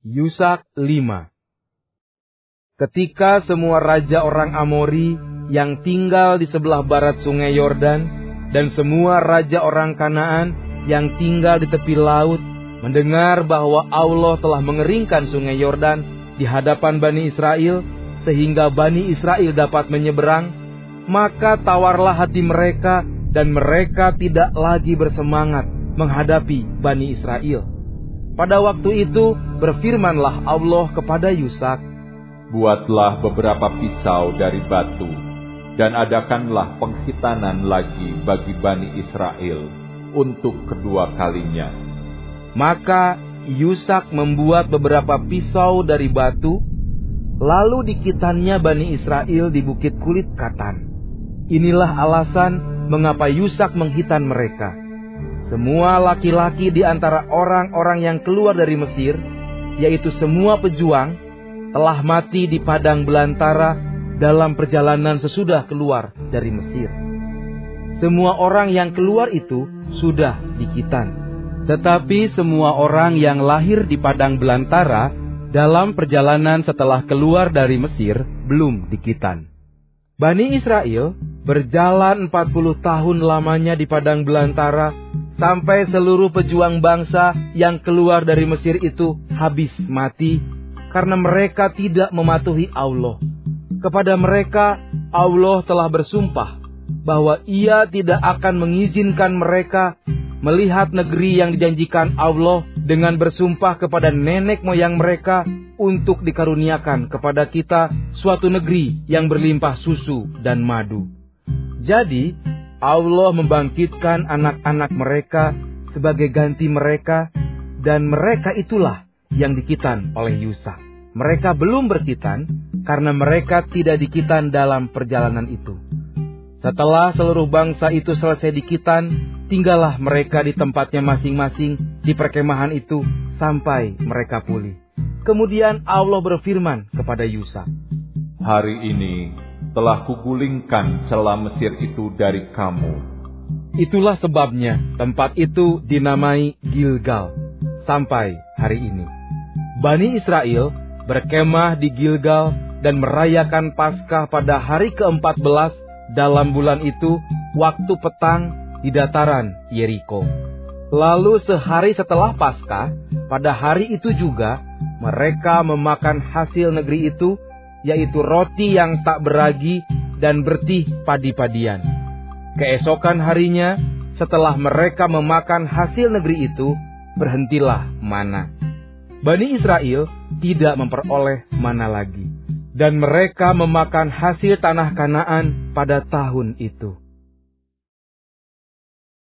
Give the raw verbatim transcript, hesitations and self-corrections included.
Yusak lima. Ketika semua raja orang Amori yang tinggal di sebelah barat sungai Yordan dan semua raja orang Kanaan yang tinggal di tepi laut mendengar bahwa Allah telah mengeringkan sungai Yordan di hadapan Bani Israel sehingga Bani Israel dapat menyeberang, maka tawarlah hati mereka dan mereka tidak lagi bersemangat menghadapi Bani Israel. Pada waktu itu berfirmanlah Allah kepada Yusak, "Buatlah beberapa pisau dari batu, dan adakanlah penghitanan lagi bagi Bani Israel untuk kedua kalinya." Maka Yusak membuat beberapa pisau dari batu, lalu dikitannya Bani Israel di bukit kulit katan. Inilah alasan mengapa Yusak menghitan mereka. Semua laki-laki di antara orang-orang yang keluar dari Mesir, yaitu semua pejuang, telah mati di padang belantara dalam perjalanan sesudah keluar dari Mesir. Semua orang yang keluar itu sudah dikitan. Tetapi semua orang yang lahir di padang belantara dalam perjalanan setelah keluar dari Mesir belum dikitan. Bani Israel berjalan empat puluh tahun lamanya di padang belantara sampai seluruh pejuang bangsa yang keluar dari Mesir itu habis mati karena mereka tidak mematuhi Allah. Kepada mereka Allah telah bersumpah bahwa Ia tidak akan mengizinkan mereka melihat negeri yang dijanjikan Allah dengan bersumpah kepada nenek moyang mereka untuk dikaruniakan kepada kita suatu negeri yang berlimpah susu dan madu. Jadi Allah membangkitkan anak-anak mereka sebagai ganti mereka, dan mereka itulah yang dikitan oleh Yusak. Mereka belum berkitan karena mereka tidak dikitan dalam perjalanan itu. Setelah seluruh bangsa itu selesai dikitan, tinggallah mereka di tempatnya masing-masing di perkemahan itu sampai mereka pulih. Kemudian Allah berfirman kepada Yusak, "Hari ini telah kugulingkan celah Mesir itu dari kamu." Itulah sebabnya tempat itu dinamai Gilgal sampai hari ini. Bani Israel berkemah di Gilgal dan merayakan Paskah pada hari keempat belas dalam bulan itu, waktu petang di dataran Yeriko. Lalu sehari setelah Paskah, pada hari itu juga mereka memakan hasil negeri itu, yaitu roti yang tak beragi dan bertih padi-padian. Keesokan harinya, setelah mereka memakan hasil negeri itu, berhentilah mana. Bani Israel tidak memperoleh mana lagi, dan mereka memakan hasil tanah Kanaan pada tahun itu.